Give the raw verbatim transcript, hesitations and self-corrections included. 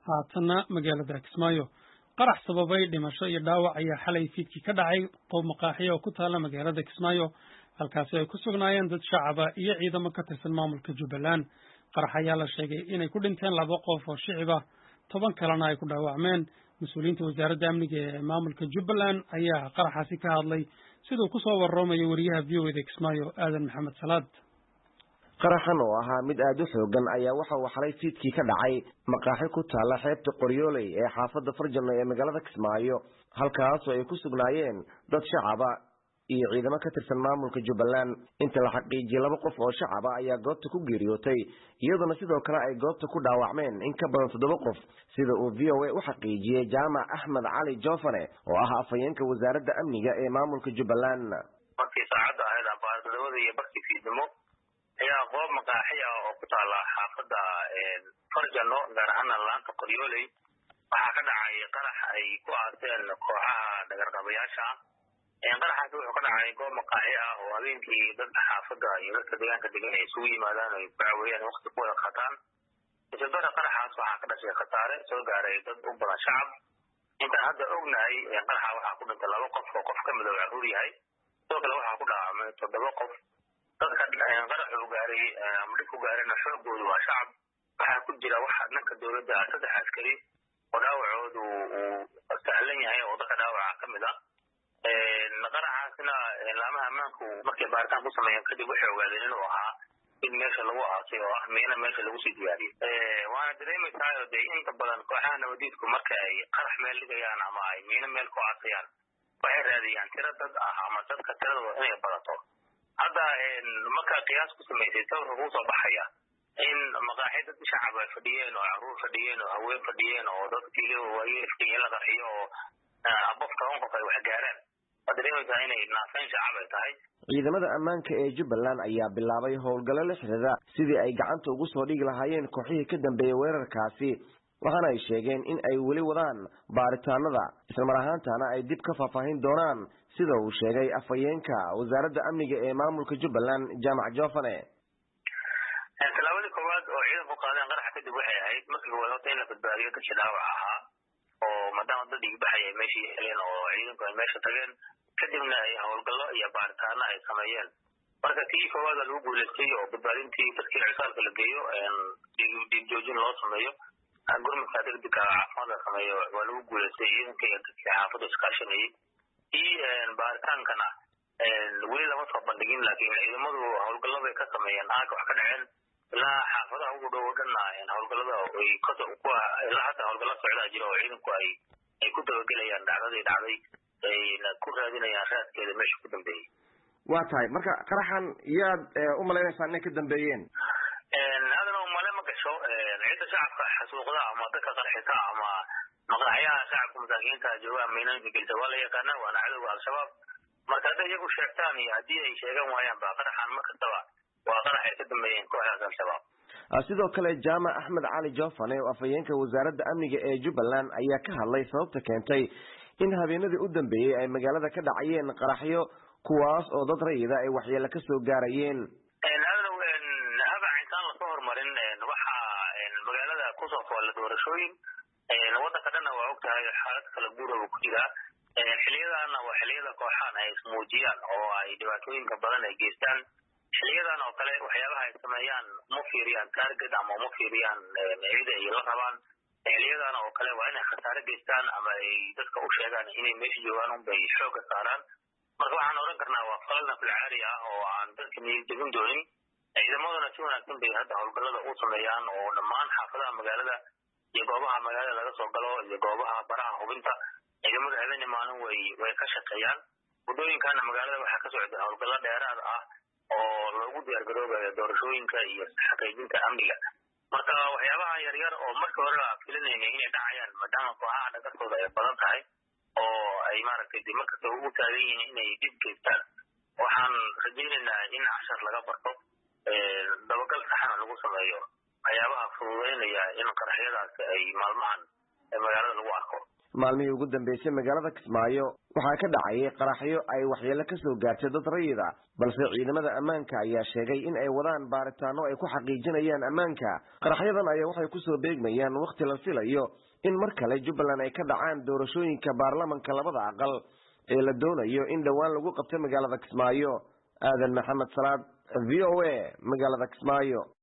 haatana magaalada Kismaayo qarax sababay dhimasho iyo dhaawac ayaa xalay fiidkii ka dhacay qoob maqaaxiyo oo ku taala magaalada Kismaayo halkaas ay ku sugnaayeen dad shacab ah iyo ciidamo ka tirsan maamulka Jubbaland qarax ayaa la sheegay inay ku dhinteen laba qof oo shicib ah toban kalena ay ku dhaawacmeen mas'uuliyiinta wasaaradda amniga ee maamulka Jubbaland ayaa qaraxaasi ka hadlay sidoo ku soo warramay wariyaha V O A da Kismaayo Aadan Maxamed Salaad qaraxan oo ahaa mid aad u xoogan ayaa waxa uu xalay fiidkii ka dhacay maqaaxi ku taala xeebta Qoryooley ee xaafadda Farjano ee magaalada Kismaayo halkaas oo ay ku sugnaayeen dad shacab ah iyo ciidamo ka tirsan maamulka Jubbaland inta la xaqiijiyay laba qof oo shacab ah ayaa goobta ku geeriyootay iyadoo sidoo kale ay goobta ku dhaawacmeen in ka badan toddoba qof sida uu V O A u xaqiijiyay Jaamac Axmed Cali Joofane oo ah afhayeenka wasaaradda amniga ee maamulka Jubbaland markii saacada ahayd abaardadooda iyo barkii fiidnimo ayaa qoob maqaaxi ah oo ku taala xaafadda Farjano gaar ahaan laanta Qoryooley waxaa ka dhacay qarax ay ku aaseen kooxaha dhagarqabayaasha ah qaraxaas wuxuu ka dhacay goob maqaaxi ah oo habeenkii dad xaafadda iyo dadka deegaanka degan ay isugu yimaadaan oo ay ku caawiyaan waqti ku wada qataan isbeddelka qaraxaas waxaa ka dhashay khasaare soo gaaray dad u badan shacab intaan hadda ognahay qaraxa waxaa ku dhintay laba qof oo qof ka mid ah caruur yahay sidoo kale waxaa ku dhaawacmay toddoba qof dadka qaraxa uu gaaray ama dhibku gaarayna xoogoodu waa shacab waxaa ku jira waxa dhanka dowladda saddex askari oo dhaawacoodu uu sahlan yahay oo dadka dhaawaca ka mid ah qaraxaasna laamaha ammaanku markay baaritaan ku sameeyeen kadib waxay ogaadeen inuu ahaa mid meesha lagu aasay oo ah miina meesha lagu sii diyaariyey waana dareemaysaa oo dee inta badan kooxaha nabadiidku marka ay qarax meel dhigayaan ama ay miina meel ku aasayaan waxay raadiyaan tiro dad ah ama dadka tiradooda inay badato hadda markaa qiyaas ku samaysay sawirka kuu soo baxaya in maqaaxi dad shacab ay fadhiyeen oo caruur fadhiyeen oo haween fadhiyeen oo dad kale waayeel fadhiyeen la qarxiyo oo abofka un qof ay wax gaaraan waa dareemaysaa inay naasayn shacab ay tahay ciidamada ammaanka ee Jubbaland ayaa bilaabay howlgallo la xiriira sidii ay gacanta ugu soo dhigi lahaayeen kooxihii ka dambeeyay weerarkaasi waxaana ay sheegeen in ay weli wadaan baaritaanada isla mar ahaantaana ay dib ka faahfaahin doonaan sida uu sheegay afhayeenka wasaaradda amniga ee maamulka Jubbaland Jaamac Joofane talaabadii koowaad oo ciidanku qaadeen qaraxa kadib waxay ahayd markii wadata in la badbaadiyo dadkii dhaawac ahaa oo maadaama dad dhiigbaxay ay meeshii heleen oo ciidanku ay meesha tageen kadibna ay howlgallo iyo baaritaano ay sameeyeen marka kii koowaad lagu guulaystay oo badbaadintii dadkii cisaalka la geeyo dhiig joojin loo sameeyo gurmadka degdega caafimaad la sameeyo waa lagu guulaystay ciidanka iyo dadkii xaafadda iskaashanayay kii baaritaankana weli lama soo bandhigin laakiin ciidamadu howlgallo bay ka sameeyeen aaga wax ka dhaceen ilaa xaafadaha ugu dhow dhanna howlgallada ay ilaa hadda howlgallo socdaa jira oo ciidanku ay ay ku dabagelayaan dhacdadii dhacday ayna ku raadinayaan raadkeeda meesha ku dambeeyey waa tahay marka qaraxan yaad u malaynaysaa inay ka dambeeyeen adana umale ma gasho cidda shacabka xasuuqda ama dadka qarxisa ama maqaaxyaha shacabka masaakiinta jooga miinooyinka gelisa waa la yaqaanaa waana cadowga al-shabaab marka hadday iyagu sheegtaan iyo haddii ay sheegan waayaan ba qaraxan mar kastaba waa qarax ay ka dambeeyeen kooxdaas al-shabaab sidoo kale Jaamac Axmed Cali Joofane oo afhayeenka wasaaradda amniga ee Jubbaland ayaa ka hadlay sababta keentay in habeenadii u dambeeyay ay magaalada ka dhacayeen qaraxyo kuwaas oo dad rayida ay waxyeello ka soo gaarayeen haba intaan la soo hormarin waxa magaalada ku soo fool doorashooyin waddanka dhanna waa ogtahay xaalad kala guuraba ku jira xilliyadaana waa xilliyada kooxaan ay ismuujiyaan oo ay dhibaatooyinka badan ay geystaan xilliyadan oo kale waxyaabaha ay sameeyaan uma fiiriyaan target ama uma fiiriyaan ciida ay la rabaan xilliyadan oo kale waa inay khasaare geystaan ama ay dadka u sheegaan inay meesha joogaan unbay xooga saaraan marka waxaan odhan karnaa waa falna filcaari ah oo aan dadka niyad jebin doonin ciidamaduna si wanaagsan bay hadda howlgallada u sameeyaan oo dhammaan xaafadaha magaalada iyo goobaha magaalada laga soo galo iyo goobaha baraha hubinta ciidamada habeenii maalin way way ka shaqeeyaan waddooyinkana magaalada waxaa ka socda howlgallo dheeraad ah oo loogu diyaargaroobayo doorashooyinka iyo xaqiijinta amniga marka waxyaabaha yaryar oo markii hore la filinayna inay dhacayaan maadaama kooxaha dhagartooda ay badan tahay oo ay maaragtay dib markasta ugu taagan yihiin inay dib geystaan waxaan rajaynaynaa in cashar laga barto dabagal saxana lagu sameeyo waxyaabaha fududeynaya in qaraxyadaas ay maalmahan magaalada lagu arko maalmihii ugu dambeysay magaalada Kismaayo waxaa ka dhacay qaraxyo ay waxyeello ka soo gaartay dad rayid ah balse ciidamada ammaanka ayaa sheegay in ay wadaan baaritaano ay ku xaqiijinayaan ammaanka qaraxyadan ayaa waxay ku soo beegmayaan waqti la filayo in mar kale Jubbaland ay ka dhacaan doorashooyinka baarlamaanka labada aqal ee la doonayo in dhawaan lagu qabto magaalada Kismaayo aadan maxamed salaad V O A magaalada Kismaayo.